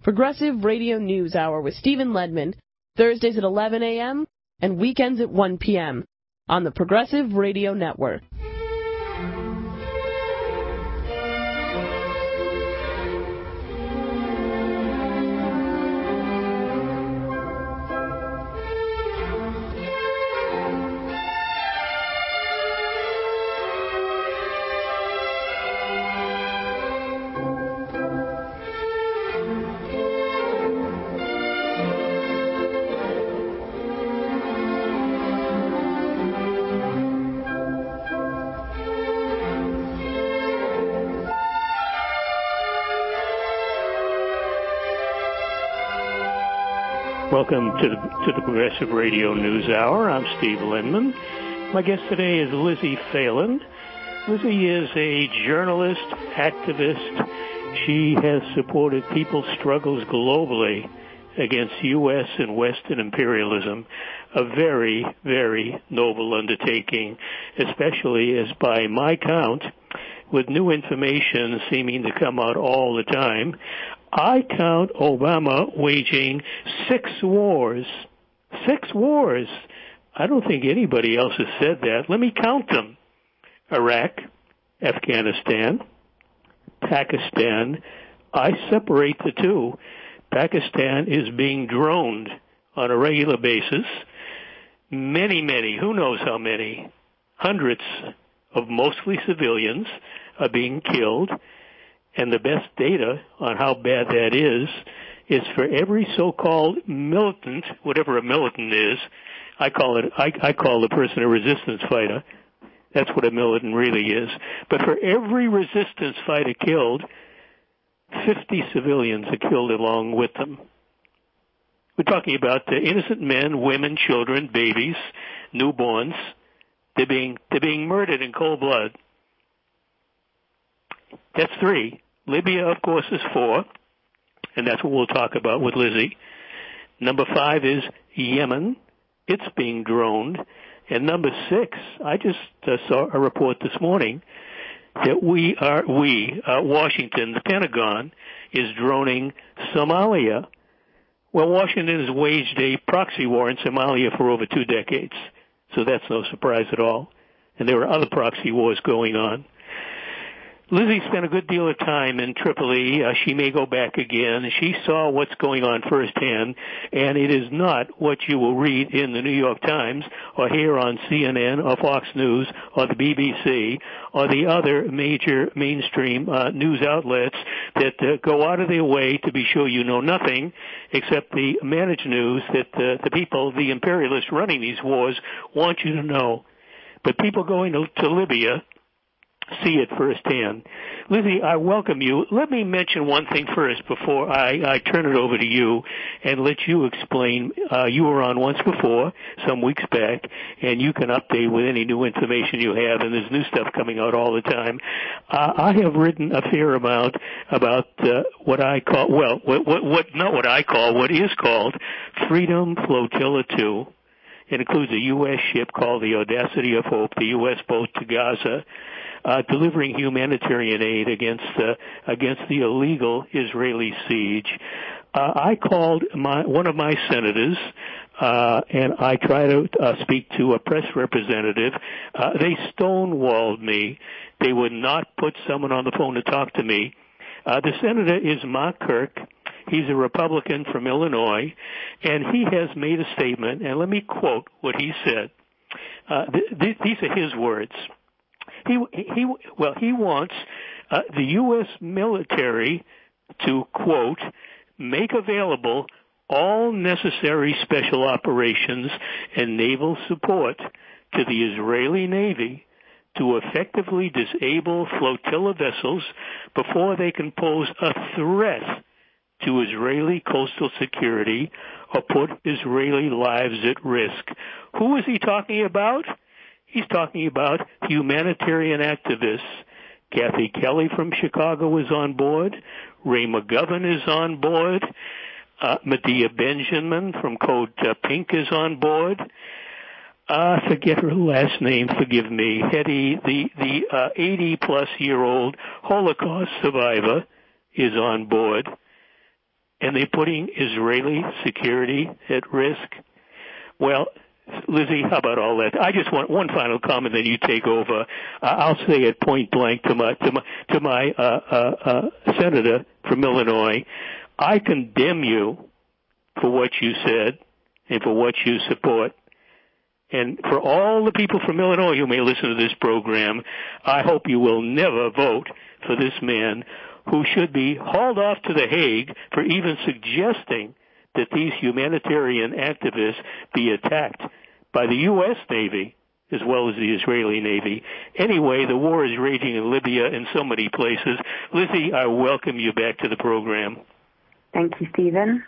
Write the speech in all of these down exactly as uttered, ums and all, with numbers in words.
Progressive Radio News Hour with Stephen Ledman, Thursdays at eleven a.m. and weekends at one p.m. on the Progressive Radio Network. Welcome to the, to the Progressive Radio News Hour. I'm Steve Lindman. My guest today is Lizzie Phelan. Lizzie is a journalist, activist. She has supported people's struggles globally against U S and Western imperialism, a very, very noble undertaking, especially as by my count, with new information seeming to come out all the time, I count Obama waging six wars. Six wars. I don't think anybody else has said that. Let me count them. Iraq, Afghanistan, Pakistan. I separate the two. Pakistan is being droned on a regular basis. Many, many, who knows how many, hundreds of mostly civilians are being killed. And the best data on how bad that is, is for every so-called militant, whatever a militant is, I call it, I, I call the person a resistance fighter. That's what a militant really is. But for every resistance fighter killed, fifty civilians are killed along with them. We're talking about the innocent men, women, children, babies, newborns. They're being, they're being murdered in cold blood. That's three. Libya, of course, is four, and that's what we'll talk about with Lizzie. Number five is Yemen. It's being droned. And number six, I just uh, saw a report this morning that we are, we, uh, Washington, the Pentagon, is droning Somalia. Well, Washington has waged a proxy war in Somalia for over two decades, so that's no surprise at all. And there are other proxy wars going on. Lizzie spent a good deal of time in Tripoli. Uh, she may go back again. She saw what's going on firsthand, and it is not what you will read in the New York Times or hear on C N N or Fox News or the B B C or the other major mainstream uh, news outlets that uh, go out of their way to be sure you know nothing except the managed news that uh, the people, the imperialists running these wars, want you to know. But people going to, to Libya see it firsthand. Lizzie, I welcome you. Let me mention one thing first before I, I turn it over to you and let you explain. Uh, you were on once before, some weeks back, and you can update with any new information you have, and there's new stuff coming out all the time. Uh, I have written a fair amount about uh, what I call, well, what, what, what, not what I call, what is called Freedom Flotilla two. It includes a U S ship called the Audacity of Hope, the U S boat to Gaza, Uh, delivering humanitarian aid against uh, against the illegal Israeli siege. Uh, I called my one of my senators, uh, and I tried to uh, speak to a press representative. Uh, they stonewalled me. They would not put someone on the phone to talk to me. Uh, the senator is Mark Kirk. He's a Republican from Illinois, and he has made a statement, and let me quote what he said. Uh, th- th- these are his words. He, he, well, he wants uh, the U S military to, quote, make available all necessary special operations and naval support to the Israeli Navy to effectively disable flotilla vessels before they can pose a threat to Israeli coastal security or put Israeli lives at risk. Who is he talking about? He's talking about humanitarian activists. Kathy Kelly from Chicago is on board. Ray McGovern is on board. Uh, Medea Benjamin from Code uh, Pink is on board. I uh, forget her last name, forgive me. Hetty, the, the uh, eighty-plus-year-old Holocaust survivor, is on board. and they're putting Israeli security at risk. Well, Lizzie, how about all that? I just want one final comment, then you take over. Uh, I'll say it point blank to my to my to my uh, uh, uh, senator from Illinois. I condemn you for what you said and for what you support. And for all the people from Illinois who may listen to this program, I hope you will never vote for this man who should be hauled off to The Hague for even suggesting that these humanitarian activists be attacked by the U S Navy as well as the Israeli Navy. Anyway, the war is raging in Libya and so many places. Lizzie, I welcome you back to the program. Thank you, Stephen.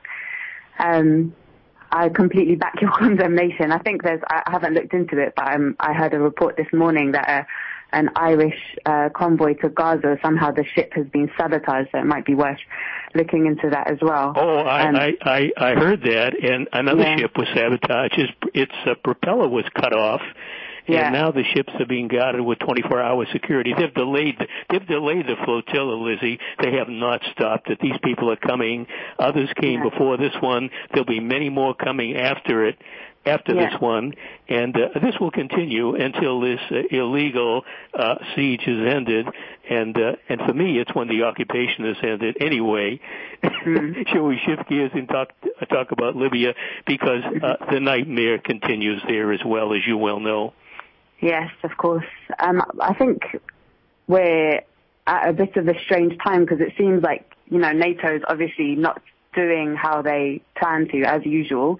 Um, I completely back your condemnation. I think there's, I haven't looked into it, but um, I heard a report this morning that uh, an Irish uh, convoy to Gaza, somehow the ship has been sabotaged, so it might be worth looking into that as well. Oh, I, um, I, I, I heard that, and another yeah. ship was sabotaged. Its, its uh, propeller was cut off. And yeah. now the ships are being guarded with twenty-four hour security. They've delayed, they've delayed the flotilla, Lizzie. They have not stopped it. These people are coming. Others came yeah. before this one. There'll be many more coming after it, after yeah. this one. And uh, this will continue until this uh, illegal uh, siege is ended. And uh, and for me, it's when the occupation is ended. Anyway, mm. shall we shift gears and talk uh, talk about Libya? Because uh, the nightmare continues there as well, as you well know. Yes, of course. Um, I think we're at a bit of a strange time because it seems like, you know, NATO's obviously not doing how they plan to, as usual.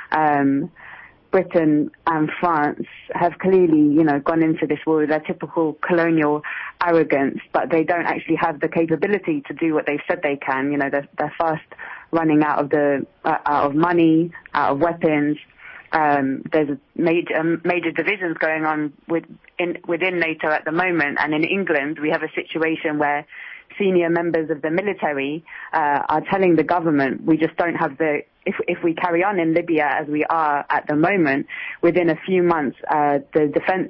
Um, Britain and France have clearly, you know, gone into this war with their typical colonial arrogance, but they don't actually have the capability to do what they've said they can. You know, they're, they're fast running out of the uh, out of money, out of weapons. Um, there's major, um, major divisions going on with, in, within NATO at the moment, and in England we have a situation where senior members of the military uh, are telling the government we just don't have the, if, if we carry on in Libya as we are at the moment, within a few months uh, the defence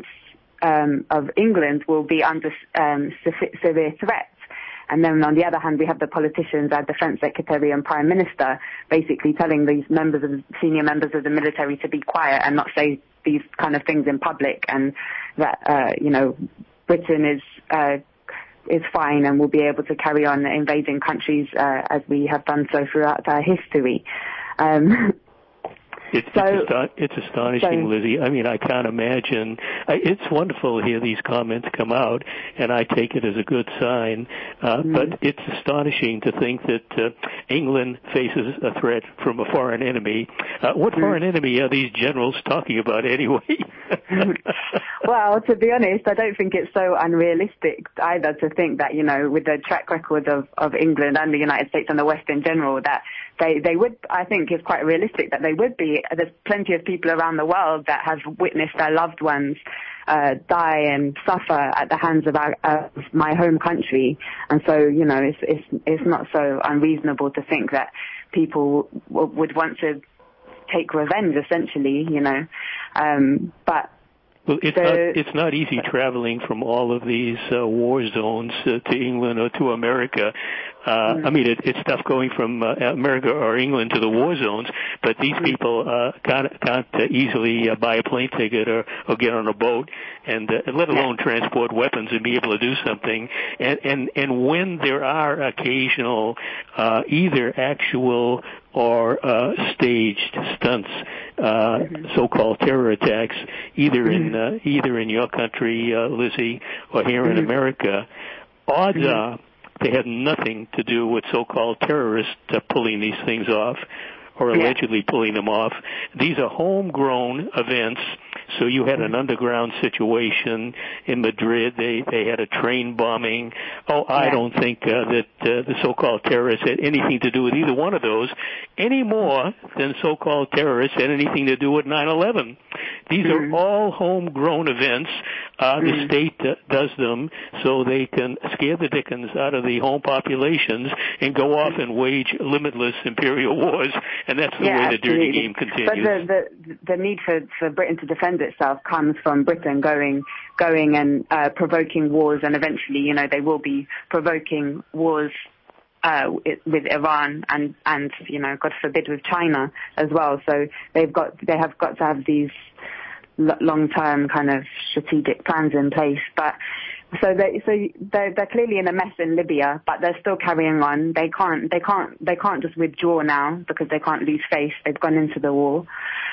um, of England will be under um, severe threat. And then on the other hand, we have the politicians, our defence secretary and prime minister, basically telling these members of senior members of the military to be quiet and not say these kind of things in public, and that uh, you know, Britain is uh, is fine and will be able to carry on invading countries uh, as we have done so throughout our history. Um, It's, so, it's, ast- it's astonishing, so, Lizzie. I mean, I can't imagine. I, it's wonderful to hear these comments come out, and I take it as a good sign. Uh, mm-hmm. But it's astonishing to think that uh, England faces a threat from a foreign enemy. Uh, what mm-hmm. foreign enemy are these generals talking about anyway? Well, to be honest, I don't think it's so unrealistic either to think that, you know, with the track record of, of England and the United States and the West in general, that they, they would, I think it's quite realistic that they would be. There's plenty of people around the world that have witnessed their loved ones uh, die and suffer at the hands of, our, uh, my home country. And so, you know, it's, it's, it's not so unreasonable to think that people w- would want to take revenge, essentially, you know. Um, but Well, it's, the, not, it's not easy traveling from all of these uh, war zones uh, to England or to America. Uh, mm-hmm. I mean, it, it's tough going from uh, America or England to the war zones, but these mm-hmm. people uh, can't, can't uh, easily uh, buy a plane ticket or, or get on a boat, and uh, let alone yeah. transport weapons and be able to do something. And, and, and when there are occasional uh, either actual or uh, staged stunts, uh, mm-hmm. so-called terror attacks, either mm-hmm. in uh, either in your country, uh, Lizzie, or here mm-hmm. in America, odds mm-hmm. are they had nothing to do with so-called terrorists uh, pulling these things off or allegedly yeah. pulling them off. These are homegrown events. So you had an underground situation in Madrid. They they had a train bombing. Oh, I yeah. don't think uh, that uh, the so-called terrorists had anything to do with either one of those, any more than so-called terrorists had anything to do with nine eleven. These mm-hmm. are all homegrown events. Uh, mm-hmm. The state uh, does them so they can scare the dickens out of the home populations and go off and wage limitless imperial wars. And that's the yeah, way the absolutely. dirty game continues. But the, the, the need for, for Britain to defend itself comes from Britain going going and uh, provoking wars, and eventually, you know, they will be provoking wars uh, with Iran and, and, you know, God forbid with China as well. So they've got, they have got to have these long-term kind of strategic plans in place. But so they, so they're, they're clearly in a mess in Libya, but they're still carrying on. They can't, they can't, they can't just withdraw now because they can't lose face. They've gone into the war.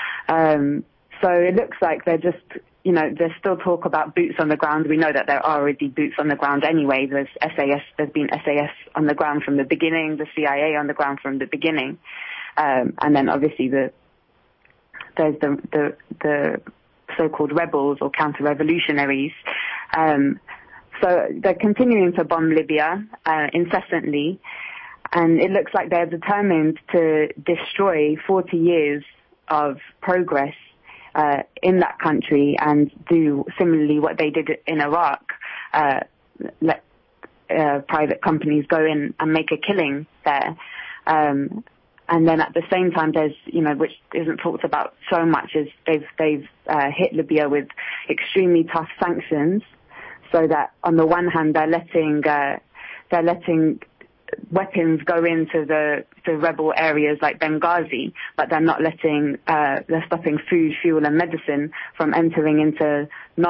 Um, so it looks like they're just, you know, there's still talk about boots on the ground. We know that there are already boots on the ground anyway. There's S A S, there's been S A S on the ground from the beginning, the C I A on the ground from the beginning. Um, and then obviously the, there's the, the, the so-called rebels or counter-revolutionaries. Um, so they're continuing to bomb Libya, uh, incessantly. And it looks like they're determined to destroy forty years of progress Uh, in that country and do similarly what they did in Iraq, uh, let uh, private companies go in and make a killing there. Um, and then at the same time, there's, you know, which isn't talked about so much, is they've, they've uh, hit Libya with extremely tough sanctions, so that on the one hand, they're letting, uh, they're letting weapons go into the, the rebel areas like Benghazi, but they're not letting, uh, they're stopping food, fuel and medicine from entering into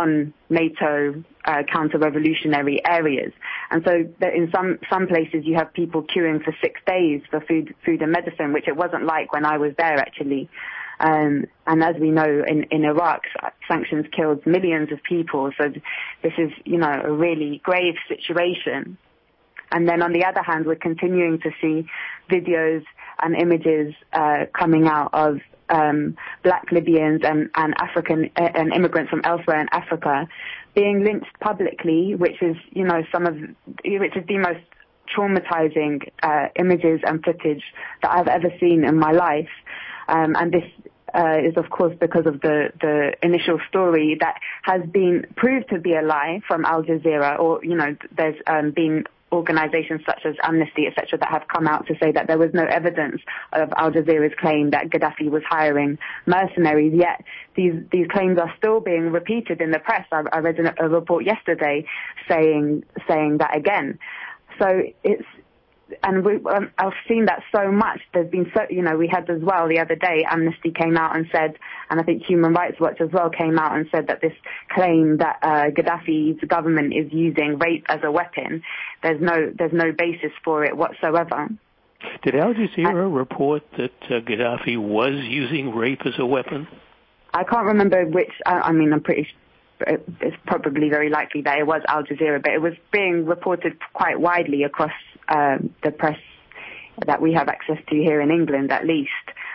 non-NATO uh, counter-revolutionary areas. And so that in some, some places you have people queuing for six days for food, food and medicine, which it wasn't like when I was there actually. Um, and as we know, in, in Iraq, sanctions killed millions of people. So this is, you know, a really grave situation. And then on the other hand, we're continuing to see videos and images uh, coming out of um, black Libyans and, and African uh, and immigrants from elsewhere in Africa being lynched publicly, which is, you know, some of which is the most traumatizing uh, images and footage that I've ever seen in my life. Um, and this uh, is, of course, because of the, the initial story that has been proved to be a lie from Al Jazeera, or, you know, there's um, been organizations such as Amnesty, et cetera, that have come out to say that there was no evidence of Al Jazeera's claim that Gaddafi was hiring mercenaries, yet these, these claims are still being repeated in the press. I, I read a, a report yesterday saying, saying that again. So it's, and we, um, I've seen that so much. There's been so, you know, we had as well the other day, Amnesty came out and said, and I think Human Rights Watch as well came out and said that this claim that uh, Gaddafi's government is using rape as a weapon, there's no, there's no basis for it whatsoever. Did Al Jazeera uh, report that uh, Gaddafi was using rape as a weapon? I can't remember which, I, I mean, I'm pretty sure. It's probably very likely that it was Al Jazeera, but it was being reported quite widely across um, the press that we have access to here in England, at least.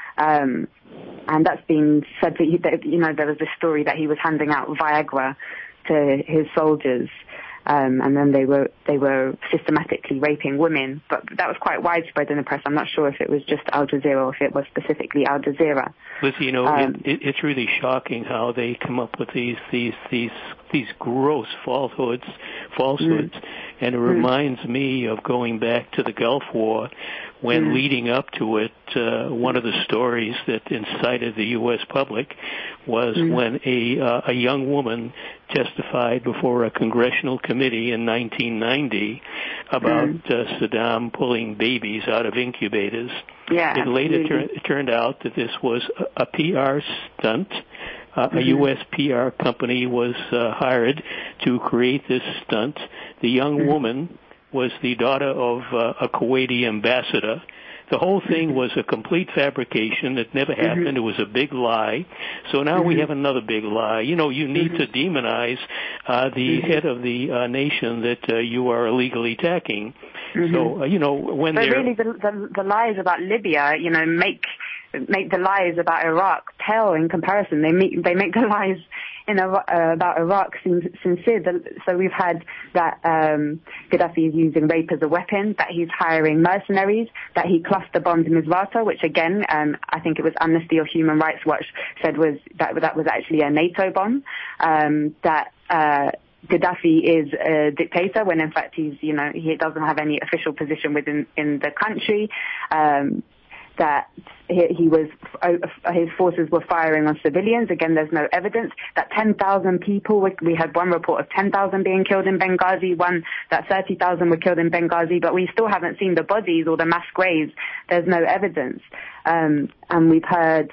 Um, and that's been said that, he, that, you know, there was this story that he was handing out Viagra to his soldiers, um, and then they were they were systematically raping women. But that was quite widespread in the press. I'm not sure if it was just Al Jazeera or if it was specifically Al Jazeera. Lizzie, you know, um, it, it, it's really shocking how they come up with these these these these gross falsehoods, falsehoods, mm. and it reminds mm. me of going back to the Gulf War, when mm. leading up to it, uh, one of the stories that incited the U S public was mm. when a uh, a young woman testified before a congressional committee in nineteen ninety about mm. uh, Saddam pulling babies out of incubators. Yeah, it later tur- it turned out that this was a, a P R stunt. Uh, mm-hmm. A U S P R company was uh, hired to create this stunt. The young mm-hmm. woman was the daughter of uh, a Kuwaiti ambassador. The whole thing was a complete fabrication. It never happened. Mm-hmm. It was a big lie. So now mm-hmm. we have another big lie. You know, you need mm-hmm. to demonize uh, the mm-hmm. head of the uh, nation that uh, you are illegally attacking. Mm-hmm. So, uh, you know, when but they're... really the, the, the lies about Libya, you know, make make the lies about Iraq pale in comparison. They make, they make the lies in Iraq, uh, about Iraq sincere. So we've had that um, Gaddafi is using rape as a weapon, that he's hiring mercenaries, that he cluster bombed Misrata, which again, um, I think it was Amnesty or Human Rights Watch said was that that was actually a NATO bomb. Um, that uh, Gaddafi is a dictator when in fact he's, you know, he doesn't have any official position within in the country. Um, that he, he was, his forces were firing on civilians. Again, there's no evidence. That ten thousand people, we had one report of ten thousand being killed in Benghazi, one that thirty thousand were killed in Benghazi, but we still haven't seen the bodies or the mass graves. There's no evidence. Um, and we've heard,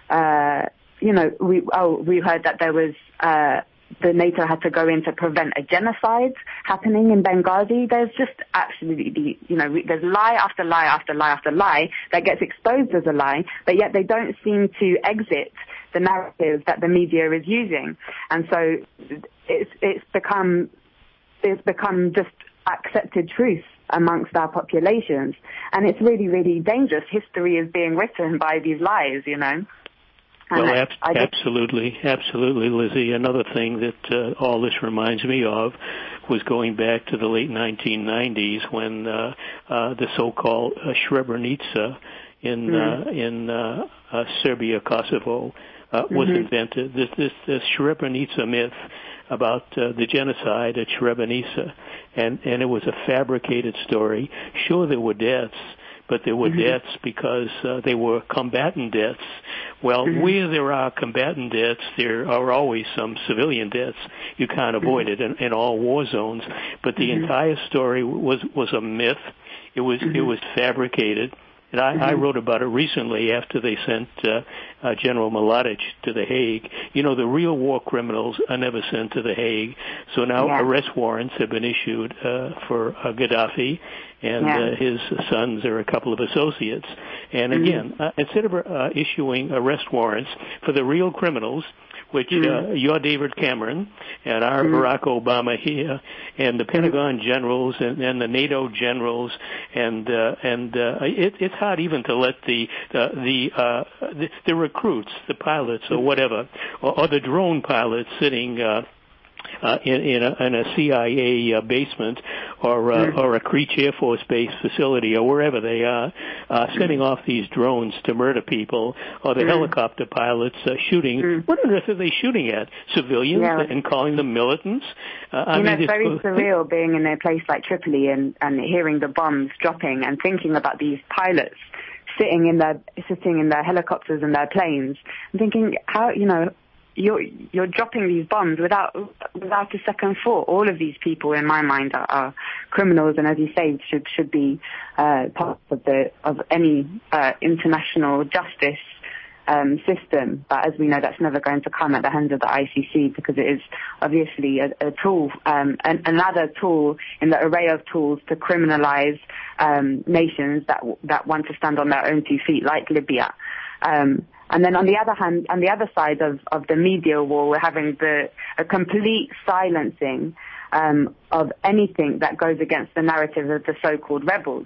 uh, you know, we, oh, we heard that there was, uh, the NATO had to go in to prevent a genocide happening in Benghazi. There's just absolutely, you know, there's lie after lie after lie after lie that gets exposed as a lie, but yet they don't seem to exit the narrative that the media is using. And so it's, it's become, it's become just accepted truth amongst our populations. And it's really, really dangerous. History is being written by these lies, you know. Well, ab- absolutely, absolutely, Lizzie. Another thing that uh, all this reminds me of was going back to the late nineteen nineties when uh, uh, the so-called uh, Srebrenica in mm. uh, in uh, uh, Serbia, Kosovo, uh, was mm-hmm. invented. This, this, this Srebrenica myth about uh, the genocide at Srebrenica, and, and it was a fabricated story. Sure, there were deaths, but there were mm-hmm. deaths because uh, they were combatant deaths. Well, mm-hmm. where there are combatant deaths, there are always some civilian deaths. You can't avoid mm-hmm. it in, in all war zones. But the mm-hmm. entire story was was a myth. It was mm-hmm. it was fabricated. And I, mm-hmm. I wrote about it recently after they sent uh, uh, General Mladic to The Hague. You know, the real war criminals are never sent to The Hague. So now yeah. arrest warrants have been issued uh, for uh, Gaddafi and yeah. uh, his sons or a couple of associates. And again, mm-hmm. uh, instead of uh, issuing arrest warrants for the real criminals, which mm-hmm. uh, you're David Cameron and our mm-hmm. Barack Obama here, and the Pentagon generals and, and the NATO generals, and uh, and uh, it, it's hard even to let the uh, the, uh, the the recruits, the pilots or whatever, or, or the drone pilots sitting Uh, Uh, in, in, a, in a C I A uh, basement or uh, mm. or a Creech Air Force Base facility or wherever they are, uh, sending off these drones to murder people, or the mm. helicopter pilots uh, shooting. Mm. What on earth are they shooting at? Civilians yeah. and calling them militants? Uh, I you mean, know, it's very it's, surreal being in a place like Tripoli and, and hearing the bombs dropping and thinking about these pilots sitting in their sitting in their helicopters and their planes and thinking, how, you know, You're you're dropping these bombs without without a second thought. All of these people, in my mind, are, are criminals, and as you say, should should be uh, part of the of any uh, international justice um, system. But as we know, that's never going to come at the hands of the I C C because it is obviously a, a tool, um, an, another tool in the array of tools to criminalize um, nations that that want to stand on their own two feet, like Libya. Um, And then on the other hand, on the other side of, of the media war, we're having the a complete silencing um, of anything that goes against the narrative of the so-called rebels.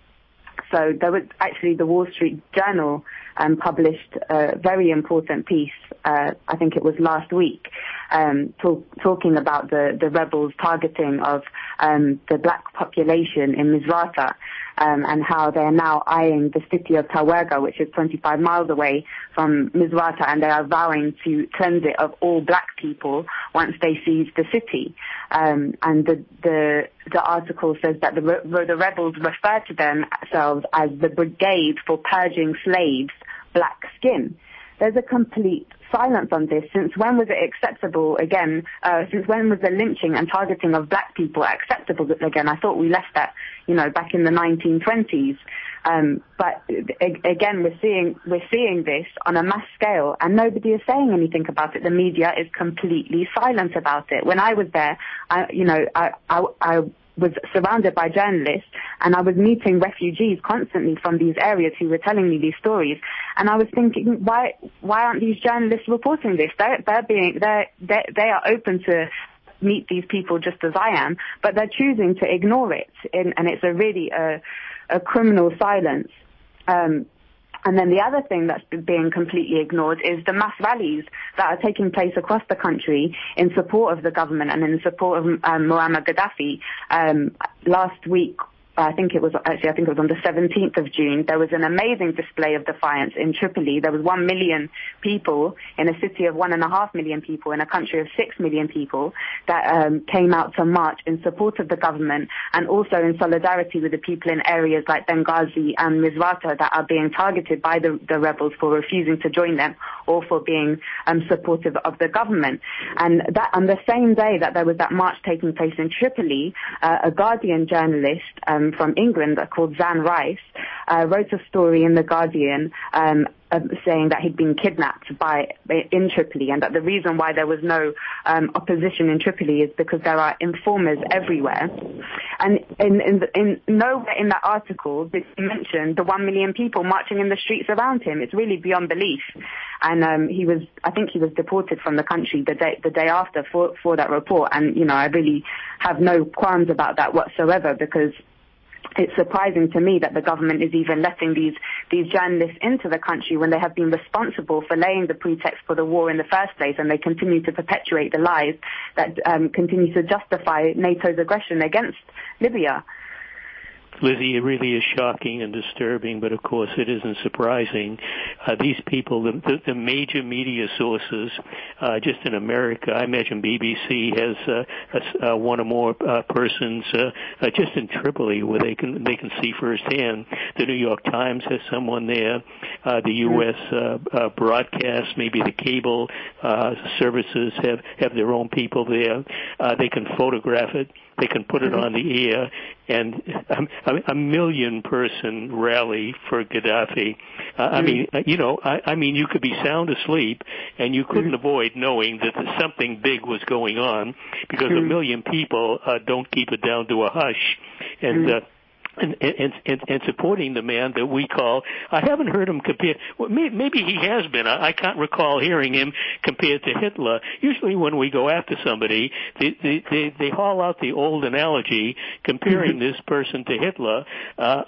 So there was actually the Wall Street Journal um, published a very important piece, uh, I think it was last week, um, talk, talking about the, the rebels' targeting of um, the black population in Misrata. Um, and how they are now eyeing the city of Tawerga, which is twenty-five miles away from Misrata, and they are vowing to cleanse it of all black people once they seize the city. Um, and the, the the article says that the, the rebels refer to themselves as the Brigade for Purging Slaves' Black Skin. There's a complete silence on this. Since when was it acceptable again? Uh, since when was the lynching and targeting of black people acceptable again? I thought we left that, you know, back in the nineteen twenties. Um, but again, we're seeing we're seeing this on a mass scale, and nobody is saying anything about it. The media is completely silent about it. When I was there, I, you know, I, I, I was surrounded by journalists, and I was meeting refugees constantly from these areas who were telling me these stories, and I was thinking, why why aren't these journalists reporting this? They're they're being they they they are open to meet these people just as I am, but they're choosing to ignore it, and, and it's a really a, a criminal silence. Um, And then the other thing that's being completely ignored is the mass rallies that are taking place across the country in support of the government and in support of um, Muammar Gaddafi. Um, last week, I think it was actually, I think it was on the seventeenth of June, there was an amazing display of defiance in Tripoli. There was one million people in a city of one and a half million people in a country of six million people that um, came out to march in support of the government and also in solidarity with the people in areas like Benghazi and Misrata that are being targeted by the, the rebels for refusing to join them or for being um, supportive of the government. And that on the same day that there was that march taking place in Tripoli, uh, a Guardian journalist um, from England called Zan Rice uh, wrote a story in The Guardian um, uh, saying that he'd been kidnapped by in Tripoli, and that the reason why there was no um, opposition in Tripoli is because there are informers everywhere. And in, in, in nowhere in that article did he mention the one million people marching in the streets around him. It's really beyond belief. And um, he was, I think he was deported from the country the day the day after for for that report. And you know, I really have no qualms about that whatsoever, because it's surprising to me that the government is even letting these these journalists into the country when they have been responsible for laying the pretext for the war in the first place, and they continue to perpetuate the lies that um, continue to justify NATO's aggression against Libya. Lizzie, it really is shocking and disturbing, but of course it isn't surprising. Uh, these people, the, the, the major media sources, uh, just in America, I imagine B B C has uh, a, uh, one or more uh, persons uh, uh, just in Tripoli where they can they can see firsthand. The New York Times has someone there. Uh, the U S uh, uh, broadcast, maybe the cable uh, services have have their own people there. Uh, they can photograph it. They can put it on the air, and a, a million person rally for Gaddafi. Uh, I mean, you know, I, I mean, you could be sound asleep, and you couldn't avoid knowing that something big was going on, because a million people uh, don't keep it down to a hush. And uh, And, and, and, and supporting the man that we call, I haven't heard him compare, well, maybe he has been, I, I can't recall hearing him compared to Hitler. Usually when we go after somebody, they, they, they, they haul out the old analogy comparing this person to Hitler. Uh,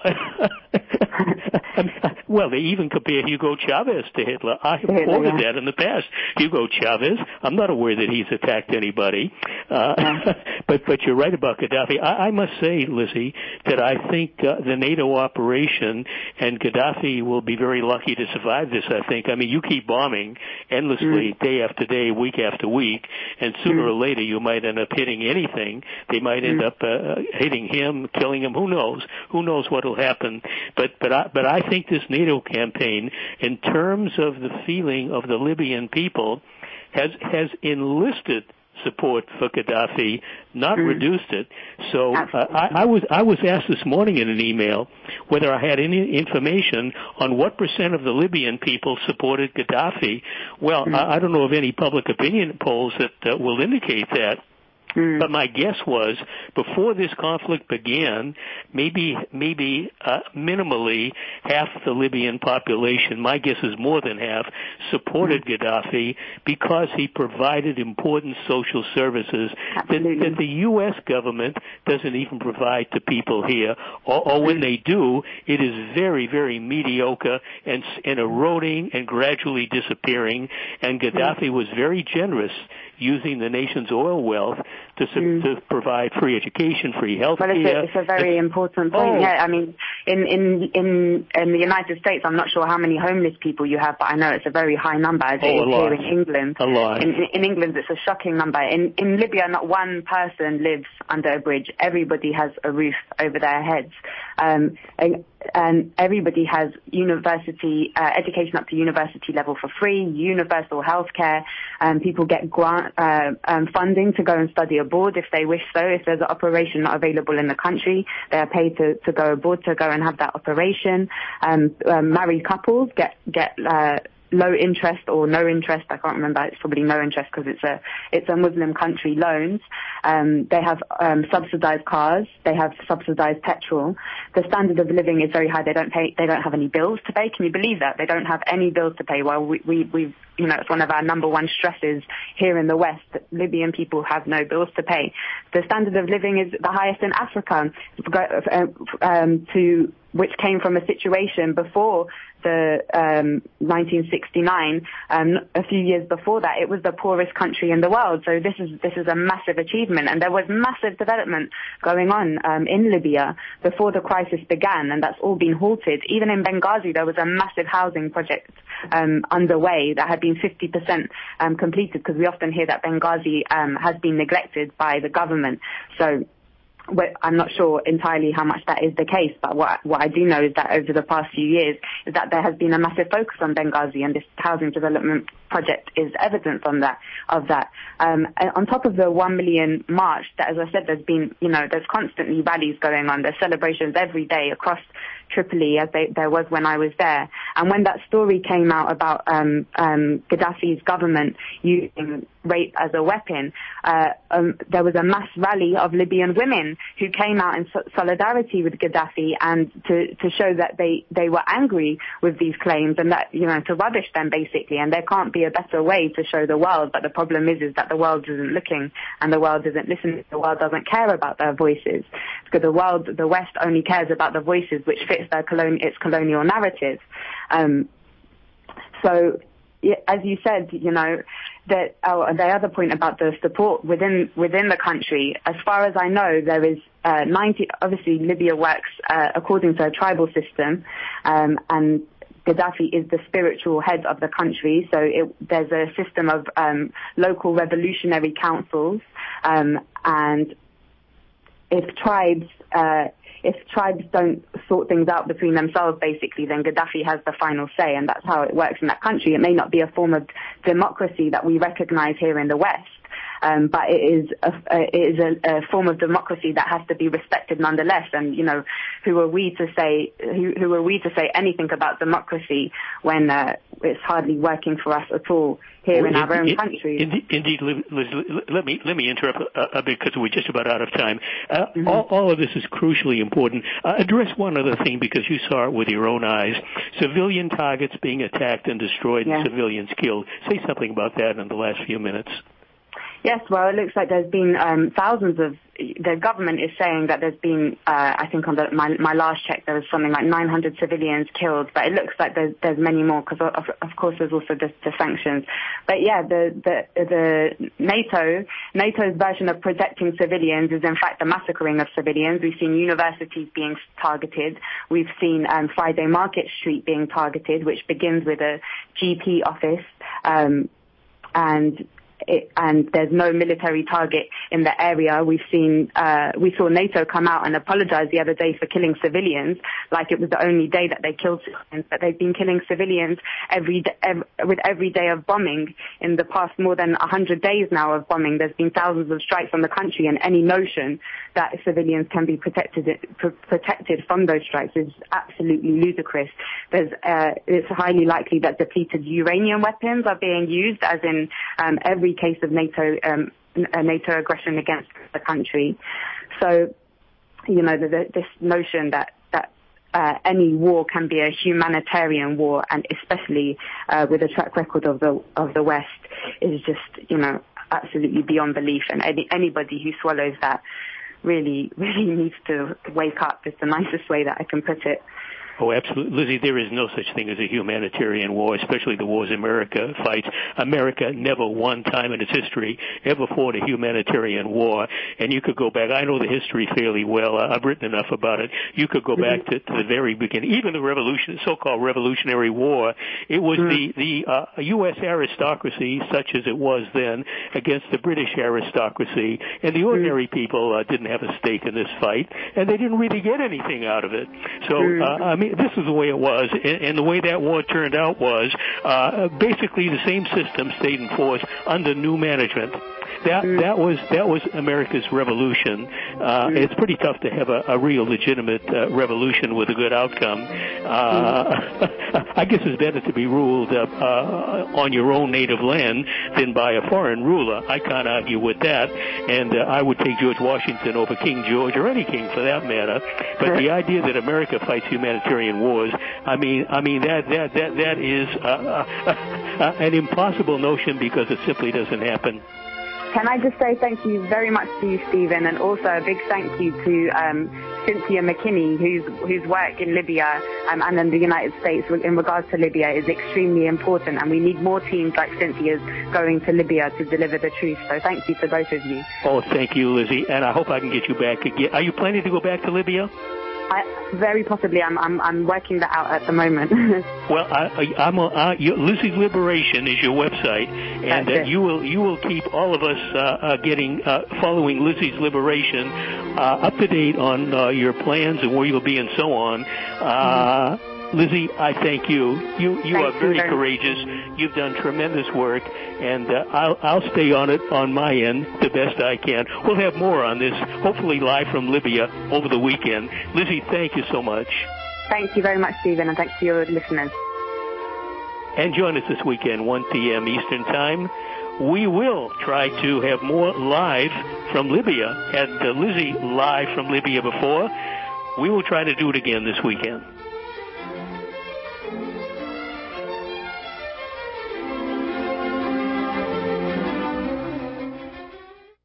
well, they even compare Hugo Chavez to Hitler. I have quoted that in the past. Hugo Chavez, I'm not aware that he's attacked anybody. Uh, but, but you're right about Gaddafi. I, I must say, Lizzie, that I think I think uh, the NATO operation and Gaddafi will be very lucky to survive this, I think. I mean, you keep bombing endlessly, mm. day after day, week after week, and sooner mm. or later you might end up hitting anything. They might end mm. up uh, hitting him, killing him. Who knows? Who knows what will happen? But but I, but I think this NATO campaign, in terms of the feeling of the Libyan people, has has enlisted support for Gaddafi, not mm. reduced it. So uh, I, I was I was asked this morning in an email whether I had any information on what percent of the Libyan people supported Gaddafi. Well, mm. I, I don't know of any public opinion polls that uh, will indicate that. Mm. But my guess was, before this conflict began, maybe maybe uh, minimally half the Libyan population, my guess is more than half, supported mm. Gaddafi because he provided important social services that, that the U S government doesn't even provide to people here. Or, or when they do, it is very, very mediocre and, and eroding and gradually disappearing. And Gaddafi mm. was very generous, using the nation's oil wealth to, mm. to provide free education, free health care. Well, it's a, it's a very it's, important point. Oh. Yeah, I mean, in, in in in the United States, I'm not sure how many homeless people you have, but I know it's a very high number, as oh, it is here in England. A lot. In, in England, it's a shocking number. In in Libya, not one person lives under a bridge. Everybody has a roof over their heads. Um, and, and everybody has university uh, education up to university level for free, universal health care, and people get grant uh, um, funding to go and study abroad if they wish so. If there's an operation not available in the country, they are paid to, to go abroad to go and have that operation. Um, um, married couples get get uh, low interest or no interest, I can't remember, it's probably no interest because it's a it's a Muslim country, loans. Um, they have um, subsidized cars, they have subsidized petrol. The standard of living is very high. They don't pay, they don't have any bills to pay. Can you believe that? They don't have any bills to pay. Well, we, we, we've, you know, it's one of our number one stresses here in the West that Libyan people have no bills to pay. The standard of living is the highest in Africa. Um, to which came from a situation before the um, nineteen sixty-nine, um, a few years before that, it was the poorest country in the world. So this is this is a massive achievement, and there was massive development going on um, in Libya before the crisis began, and that's all been halted. Even in Benghazi, there was a massive housing project um, underway that had been fifty percent um, completed, because we often hear that Benghazi um, has been neglected by the government. So I'm not sure entirely how much that is the case, but what, what I do know is that over the past few years is that there has been a massive focus on Benghazi, and this housing development project is evidence on that, of that. Um, and on top of the one million march, that, as I said, there's been, you know, there's constantly rallies going on. There's celebrations every day across Tripoli, as they, there was when I was there. And when that story came out about um, um, Gaddafi's government using rape as a weapon, uh, um, there was a mass rally of Libyan women who came out in so- solidarity with Gaddafi, and to, to show that they, they were angry with these claims, and that, you know, to rubbish them basically. And there can't be a better way to show the world. But the problem is, is that the world isn't looking, and the world isn't listening. The world doesn't care about their voices, because the world, the West only cares about the voices which fits their colon- its colonial narrative. Um, so, as you said, you know, that oh, the other point about the support within within the country, as far as I know, there is uh, ninety. Obviously, Libya works uh, according to a tribal system, um, and Gaddafi is the spiritual head of the country. So it, there's a system of um, local revolutionary councils, um, and if tribes uh, if tribes don't sort things out between themselves, basically, then Gaddafi has the final say, and that's how it works in that country. It may not be a form of democracy that we recognize here in the West, um, but it is a, it is a, a form of democracy that has to be respected nonetheless. And, you know, who are we to say who, who are we to say anything about democracy when uh, it's hardly working for us at all here well, in our own country? Indeed, indeed Liz, let me let me interrupt a, a bit, because we're just about out of time. Uh, mm-hmm. all, all of this is crucially important. Uh, address one other thing, because you saw it with your own eyes: civilian targets being attacked and destroyed, yeah. and civilians killed. Say something about that in the last few minutes. Yes, well, it looks like there's been um, thousands of, the government is saying that there's been, uh, I think on the, my, my last check, there was something like nine hundred civilians killed, but it looks like there's, there's many more, because of, of course there's also the, the sanctions. But yeah, the, the, the NATO, NATO's version of protecting civilians is in fact the massacring of civilians. We've seen universities being targeted. We've seen um, Friday Market Street being targeted, which begins with a G P office, um, and It, and there's no military target in the area. We've seen, uh, we saw NATO come out and apologize the other day for killing civilians, like it was the only day that they killed civilians, but they've been killing civilians every day, every, with every day of bombing in the past more than one hundred days now of bombing. There's been thousands of strikes on the country, and any notion that civilians can be protected pr- protected from those strikes is absolutely ludicrous. There's, uh, it's highly likely that depleted uranium weapons are being used, as in um, every case of NATO um, a NATO aggression against the country. So, you know, the, the, this notion that that uh, any war can be a humanitarian war, and especially uh, with a track record of the of the West, is just, you know, absolutely beyond belief. And any, anybody who swallows that really, really needs to wake up. It's the nicest way that I can put it. Oh, absolutely. Lizzie, there is no such thing as a humanitarian war, especially the wars America fights. America never one time in its history ever fought a humanitarian war. And you could go back. I know the history fairly well. I've written enough about it. You could go back to, to the very beginning. Even the revolution, so-called Revolutionary War, it was mm-hmm. the, the uh, U S aristocracy, such as it was then, against the British aristocracy. And the ordinary mm-hmm. people uh, didn't have a stake in this fight, and they didn't really get anything out of it. So, uh, I mean, this is the way it was, and the way that war turned out was uh, basically the same system stayed in force under new management. That that was that was America's revolution. Uh, it's pretty tough to have a, a real legitimate uh, revolution with a good outcome. Uh, I guess it's better to be ruled uh, uh, on your own native land than by a foreign ruler. I can't argue with that, and uh, I would take George Washington over King George, or any king for that matter. But the idea that America fights humanitarian wars, I mean, I mean that that that that is uh, uh, an impossible notion, because it simply doesn't happen. Can I just say thank you very much to you, Stephen, and also a big thank you to um, Cynthia McKinney, whose whose work in Libya um, and in the United States in regards to Libya is extremely important, and we need more teams like Cynthia's going to Libya to deliver the truth. So thank you to both of you. Oh, thank you, Lizzie, and I hope I can get you back again. Are you planning to go back to Libya? I, very possibly. I'm I'm I'm working that out at the moment. Well, I, I, I'm a, I, you, Lizzie's Liberation is your website, and uh, you will you will keep all of us uh, uh, getting uh, following Lizzie's Liberation uh, up to date on uh, your plans and where you'll be and so on. Uh, mm-hmm. Lizzie, I thank you. You you thank are very you, courageous. You've done tremendous work, and uh, I'll I'll stay on it on my end the best I can. We'll have more on this, hopefully live from Libya over the weekend. Lizzie, thank you so much. Thank you very much, Stephen, and thanks to your listeners. And join us this weekend, one p.m. Eastern Time. We will try to have more live from Libya. Had uh, Lizzie live from Libya before. We will try to do it again this weekend.